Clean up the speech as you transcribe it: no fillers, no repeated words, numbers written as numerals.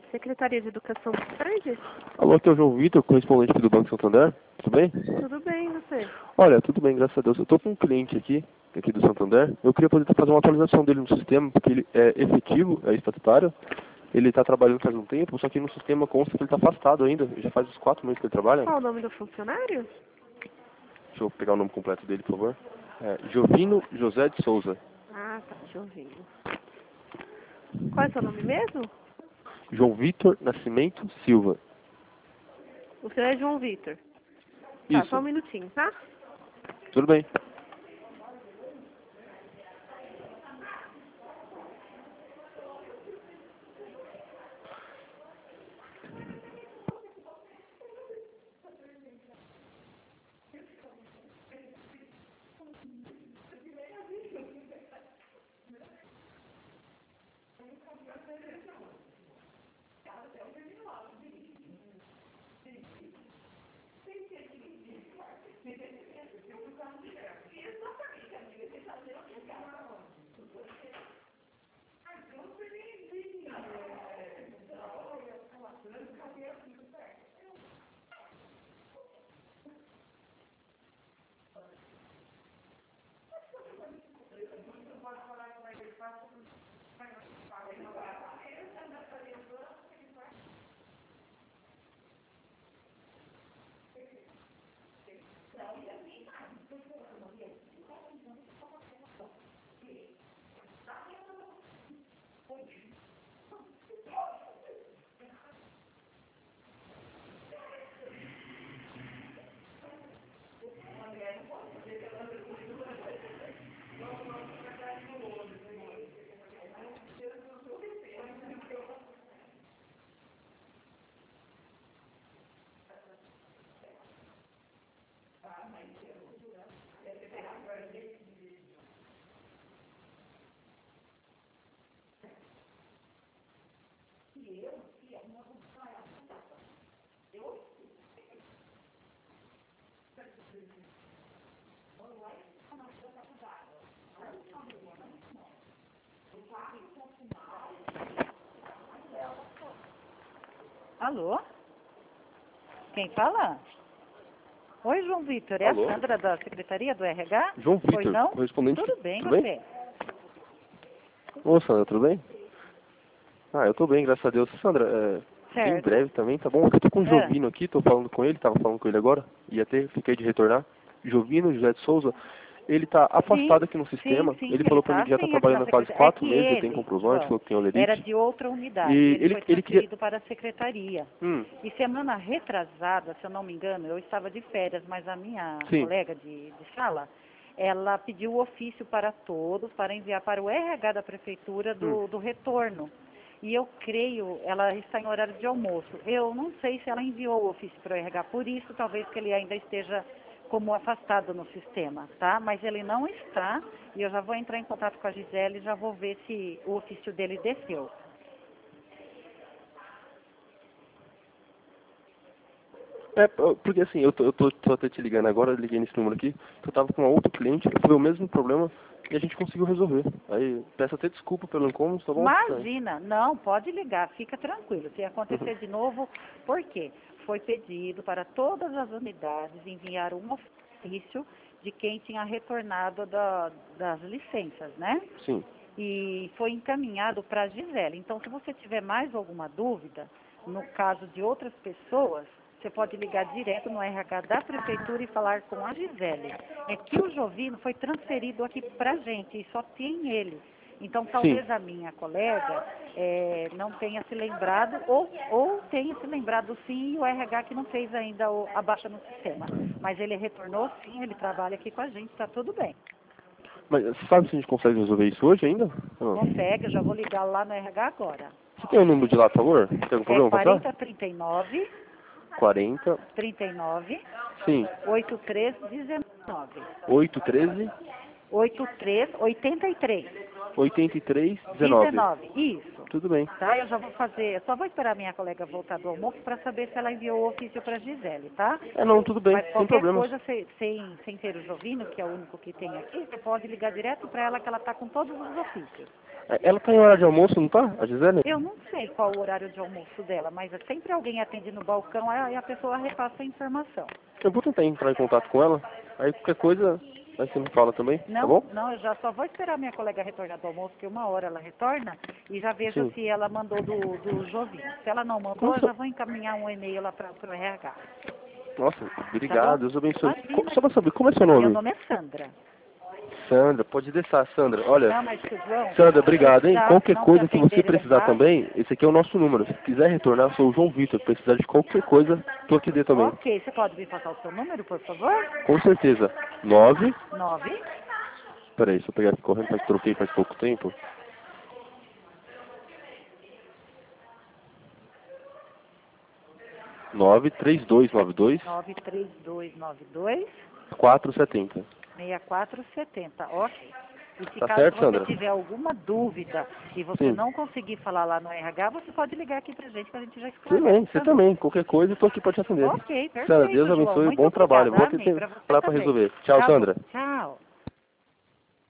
Secretaria de Educação de tarde? Alô, aqui é o João Vitor, correspondente aqui do Banco Santander. Tudo bem? Tudo bem, e você? Olha, tudo bem, graças a Deus. Eu estou com um cliente aqui do Santander. Eu queria poder fazer uma atualização dele no sistema, porque ele é efetivo, é estatutário. Ele está trabalhando faz um tempo, só que no sistema consta que ele está afastado ainda. Já faz uns 4 meses que ele trabalha. Qual o nome do funcionário? Deixa eu pegar o nome completo dele, por favor. Jovino José de Souza. Ah, tá, deixa eu ver. Qual é o seu nome mesmo? João Vitor Nascimento Silva. O seu é João Vitor. Tá, Isso. só um minutinho, tá? Tudo bem. Alô? Quem fala? Oi, João Vitor. É Alô? a Sandra da Secretaria do RH? João Vitor, Oi, não? correspondente. Tudo bem, Tudo você? bem? Ô, Sandra, tudo bem? Ah, eu tô bem, graças a Deus. Sandra, bem Certo. breve também, tá bom? Eu tô com o É. Jovino aqui, tô falando com ele, tava falando com ele agora, e até fiquei de retornar. Jovino José de Souza, ele tá afastado aqui no sistema, Sim, ele falou pra mim tá que já tá sim aqui na trabalhando há quase Secretaria. É 4 que meses, ele tem ele, comprovante, João, falou que tem era olerite. de outra unidade. E Ele foi ele queria... transferido para a Secretaria. Hum, E semana retrasada, se eu não me engano, eu estava de férias, mas a minha sim, colega de sala, ela pediu o ofício para todos, para enviar para o RH da Prefeitura do retorno. E eu creio, ela está em horário de almoço. Eu não sei se ela enviou o ofício para o RH, por isso talvez que ele ainda esteja como afastado no sistema, tá? Mas ele não está, e eu já vou entrar em contato com a Gisele e já vou ver se o ofício dele desceu. porque assim, tô até te ligando agora, eu liguei nesse número aqui, que eu tava com uma outra cliente, foi o mesmo problema, e a gente conseguiu resolver. Aí, peço até desculpa pelo incômodo, tá bom? Imagina, não, pode ligar, fica tranquilo. Se acontecer de novo, por quê? Foi pedido para todas as unidades enviar um ofício de quem tinha retornado das licenças, né? Sim. E foi encaminhado para a Gisele. Então, se você tiver mais alguma dúvida, no caso de outras pessoas, você pode ligar direto no RH da Prefeitura e falar com a Gisele. É que o Jovino foi transferido aqui para a gente e só tem ele. Então, Sim. talvez a minha colega não tenha se lembrado, ou tenha se lembrado sim, e o RH que não fez ainda a baixa no sistema. Mas ele retornou sim, ele trabalha aqui com a gente, está tudo bem. Mas você sabe se a gente consegue resolver isso hoje ainda? Não. Consegue, eu já vou ligar lá no RH agora. Você tem o número de lá, por favor? Tem algum É problema passar? 4039 40, 39 sim, 8319 813, 83 83 8319. 19, isso. Tudo bem. Tá, eu já vou fazer, eu só vou esperar minha colega voltar do almoço para saber se ela enviou o ofício para Gisele, tá? Não, tudo bem, Mas sem qualquer problema. coisa, sem ter o Jovino, que é o único que tem aqui, você pode ligar direto para ela que ela está com todos os ofícios. Ela tá em hora de almoço, não tá? A Gisele? Eu não sei qual o horário de almoço dela, mas sempre alguém atende no balcão e a pessoa repassa a informação. Eu vou tentar entrar em contato com ela, aí qualquer coisa, aí você me fala também, Não, tá bom? não, eu já só vou esperar minha colega retornar do almoço, que 1 hora ela retorna, e já vejo Sim. se ela mandou do Jovinho. Se ela não mandou, eu já vou encaminhar um e-mail lá para o RH. Nossa, Tá obrigado, bom? Deus abençoe. Imagina. Só pra saber, como é seu Meu nome? nome é Sandra. Sandra, pode deixar, Sandra. Olha, Não, mas João, Sandra, obrigado, hein? tá, Qualquer não coisa te que você atenderem, precisar tá? também, esse aqui é o nosso número. Se quiser retornar, eu sou o João Vitor. Precisar de qualquer coisa, tô aqui dentro também. Ok, você pode me passar o seu número, por favor? Com certeza. 9. 9. Peraí, deixa eu pegar aqui correndo, que troquei faz pouco tempo. 93292 93292 470. 6470, ok. E se Tá caso certo, você Sandra? tiver alguma dúvida e você Sim. não conseguir falar lá no RH, você pode ligar aqui pra gente já Tudo esclarece. bem, você também. Qualquer coisa, eu tô aqui pra te atender. Ok, perfeito, Sandra, Deus João. abençoe, Muito bom trabalho. obrigada, Vou amém. ter Pra você lá pra também. resolver. Tchau, Tá bom. Sandra. Tchau.